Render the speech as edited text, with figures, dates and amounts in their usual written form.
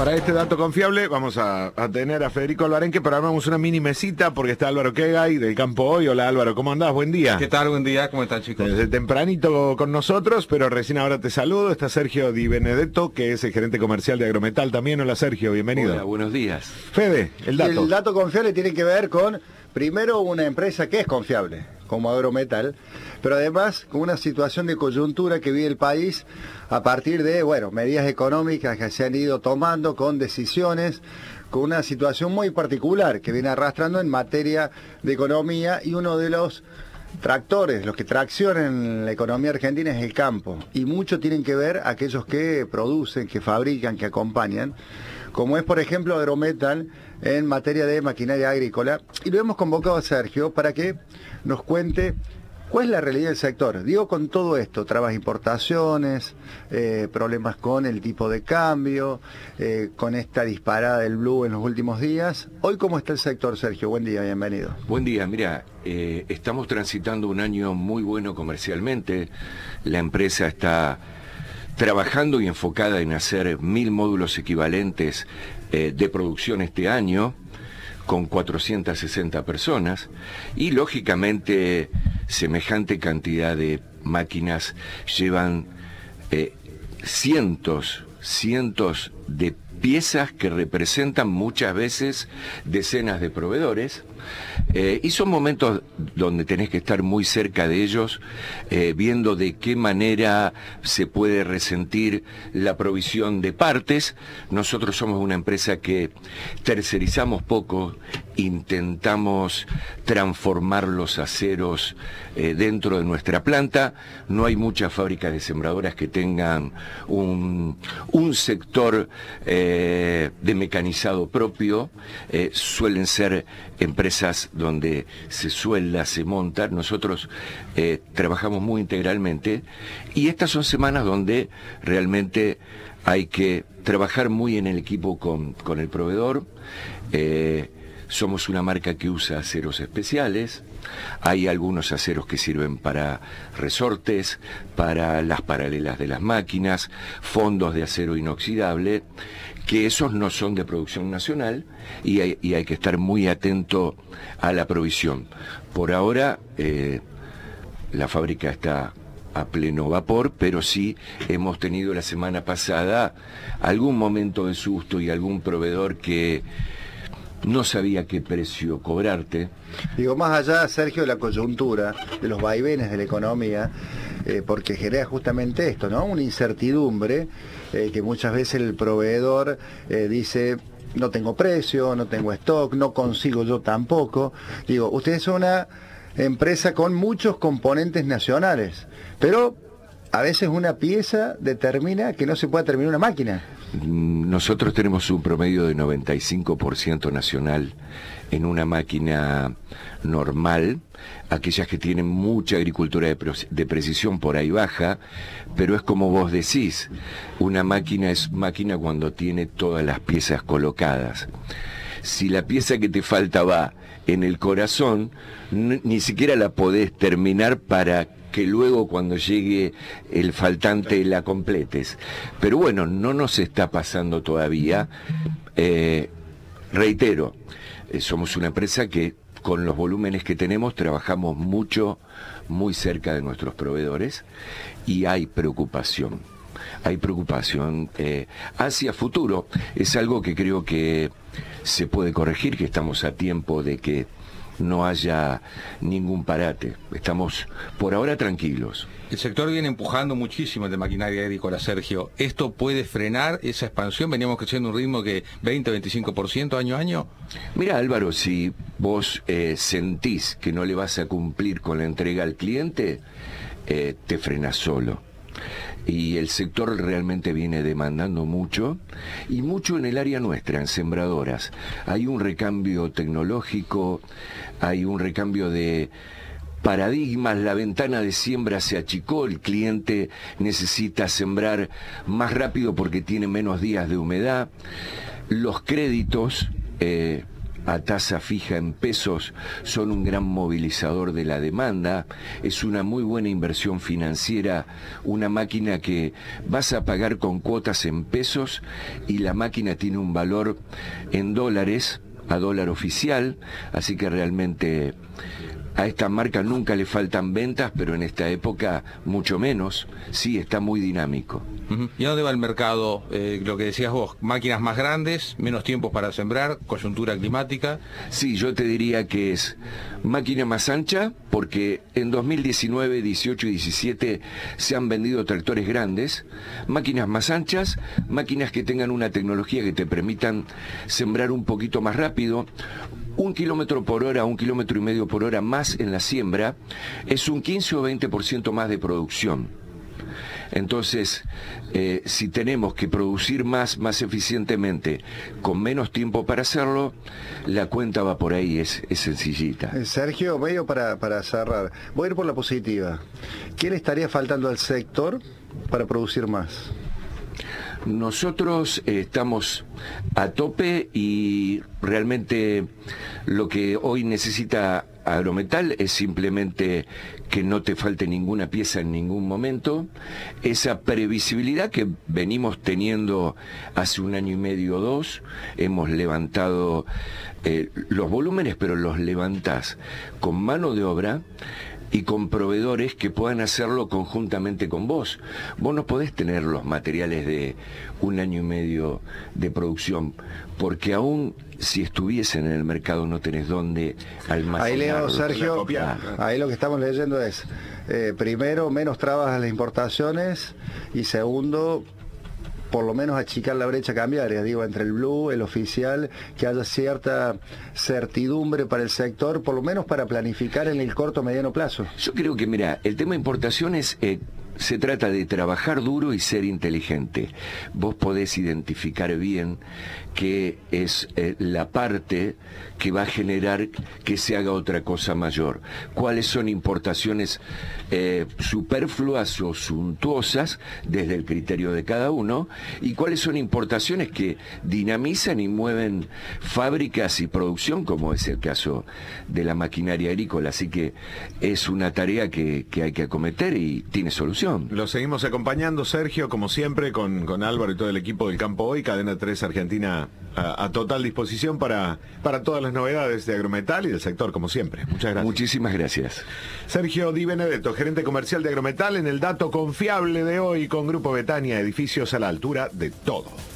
Para este dato confiable vamos a tener a Federico Alvarenque, pero armamos una mini mesita porque está Álvaro Quegay del Campo Hoy. Hola Álvaro, ¿cómo andás? Buen día. ¿Qué tal? Buen día, ¿cómo están, chicos? Desde tempranito con nosotros, pero recién ahora te saludo. Está Sergio Di Benedetto, que es el gerente comercial de Agrometal también. Hola Sergio, bienvenido. Hola, buenos días. Fede, el dato. El dato confiable tiene que ver con, primero, una empresa que es confiable, como Agrometal, pero además con una situación de coyuntura que vive el país a partir de, medidas económicas que se han ido tomando con decisiones, con una situación muy particular que viene arrastrando en materia de economía, y uno de los tractores, los que traccionan la economía argentina, es el campo, y mucho tienen que ver aquellos que producen, que fabrican, que acompañan, como es por ejemplo Agrometal en materia de maquinaria agrícola. Y lo hemos convocado a Sergio para que nos cuente cuál es la realidad del sector. Digo, con todo esto, trabas de importaciones, problemas con el tipo de cambio, con esta disparada del blue en los últimos días. Hoy, ¿cómo está el sector, Sergio? Buen día, bienvenido. Buen día, mira, estamos transitando un año muy bueno comercialmente. La empresa está trabajando y enfocada en hacer 1000 módulos equivalentes de producción este año, con 460 personas, y lógicamente semejante cantidad de máquinas llevan cientos de piezas que representan muchas veces decenas de proveedores, y son momentos donde tenés que estar muy cerca de ellos, viendo de qué manera se puede resentir la provisión de partes. Nosotros somos una empresa que tercerizamos poco, intentamos transformar los aceros dentro de nuestra planta. No hay muchas fábricas de sembradoras que tengan un sector de mecanizado propio. Suelen ser empresas donde se suelda, se monta. Nosotros trabajamos muy integralmente, y estas son semanas donde realmente hay que trabajar muy en el equipo con el proveedor. Somos una marca que usa aceros especiales. Hay algunos aceros que sirven para resortes, para las paralelas de las máquinas, fondos de acero inoxidable, que esos no son de producción nacional, y hay que estar muy atento a la provisión. Por ahora, la fábrica está a pleno vapor, pero sí hemos tenido la semana pasada algún momento de susto y algún proveedor que no sabía qué precio cobrarte. Digo, más allá, Sergio, de la coyuntura, de los vaivenes de la economía, porque genera justamente esto, ¿no? Una incertidumbre, que muchas veces el proveedor dice: no tengo precio, no tengo stock, no consigo yo tampoco. Digo, ustedes son una empresa con muchos componentes nacionales, pero a veces una pieza determina que no se pueda terminar una máquina. Nosotros tenemos un promedio de 95% nacional en una máquina normal. Aquellas que tienen mucha agricultura de precisión por ahí baja, pero es como vos decís, una máquina es máquina cuando tiene todas las piezas colocadas. Si la pieza que te falta va en el corazón, ni siquiera la podés terminar para que luego cuando llegue el faltante la completes. Pero bueno, no nos está pasando todavía. Reitero, somos una empresa que con los volúmenes que tenemos trabajamos mucho, muy cerca de nuestros proveedores, y hay preocupación. Hay preocupación hacia futuro. Es algo que creo que se puede corregir, que estamos a tiempo de que no haya ningún parate. Estamos por ahora tranquilos. El sector viene empujando muchísimo el de maquinaria agrícola, Sergio. ¿Esto puede frenar esa expansión? Veníamos creciendo a un ritmo que 20-25% año a año. Mira, Álvaro, si vos sentís que no le vas a cumplir con la entrega al cliente, te frenás solo. Y el sector realmente viene demandando mucho, y mucho en el área nuestra, en sembradoras. Hay un recambio tecnológico, hay un recambio de paradigmas, la ventana de siembra se achicó, el cliente necesita sembrar más rápido porque tiene menos días de humedad. Los créditos a tasa fija en pesos son un gran movilizador de la demanda. Es una muy buena inversión financiera, una máquina que vas a pagar con cuotas en pesos y la máquina tiene un valor en dólares, a dólar oficial, así que realmente a esta marca nunca le faltan ventas, pero en esta época mucho menos. Sí, está muy dinámico. ¿Y a dónde va el mercado? Lo que decías vos, máquinas más grandes, menos tiempos para sembrar, coyuntura climática. Sí, yo te diría que es máquina más ancha, porque en 2019, 18 y 17 se han vendido tractores grandes, máquinas más anchas, máquinas que tengan una tecnología que te permitan sembrar un poquito más rápido. 1 kilómetro por hora, 1,5 kilómetros por hora más en la siembra es un 15 o 20% más de producción. Entonces, si tenemos que producir más eficientemente, con menos tiempo para hacerlo, la cuenta va por ahí, es sencillita. Sergio, medio para cerrar, voy a ir por la positiva. ¿Qué le estaría faltando al sector para producir más? Nosotros estamos a tope y realmente lo que hoy necesita Agrometal es simplemente que no te falte ninguna pieza en ningún momento, esa previsibilidad que venimos teniendo hace 1 año y medio o 2, hemos levantado los volúmenes, pero los levantás con mano de obra y con proveedores que puedan hacerlo conjuntamente con vos. Vos no podés tener los materiales de 1 año y medio de producción, porque aún si estuviesen en el mercado no tenés dónde almacenar. Ahí leo, Sergio, ahí lo que estamos leyendo es, primero, menos trabas a las importaciones, y segundo, por lo menos achicar la brecha cambiaria, digo, entre el blue, el oficial, que haya cierta certidumbre para el sector, por lo menos para planificar en el corto o mediano plazo. Yo creo que, mira, el tema de importaciones se trata de trabajar duro y ser inteligente. Vos podés identificar bien qué es la parte que va a generar que se haga otra cosa mayor. Cuáles son importaciones superfluas o suntuosas desde el criterio de cada uno, y cuáles son importaciones que dinamizan y mueven fábricas y producción, como es el caso de la maquinaria agrícola. Así que es una tarea que hay que acometer y tiene solución. Lo seguimos acompañando, Sergio, como siempre, con Álvaro y todo el equipo del Campo Hoy, Cadena 3 Argentina a total disposición para todas las novedades de Agrometal y del sector, como siempre. Muchas gracias. Muchísimas gracias. Sergio Di Benedetto, gerente comercial de Agrometal, en el dato confiable de hoy con Grupo Betania, edificios a la altura de todo.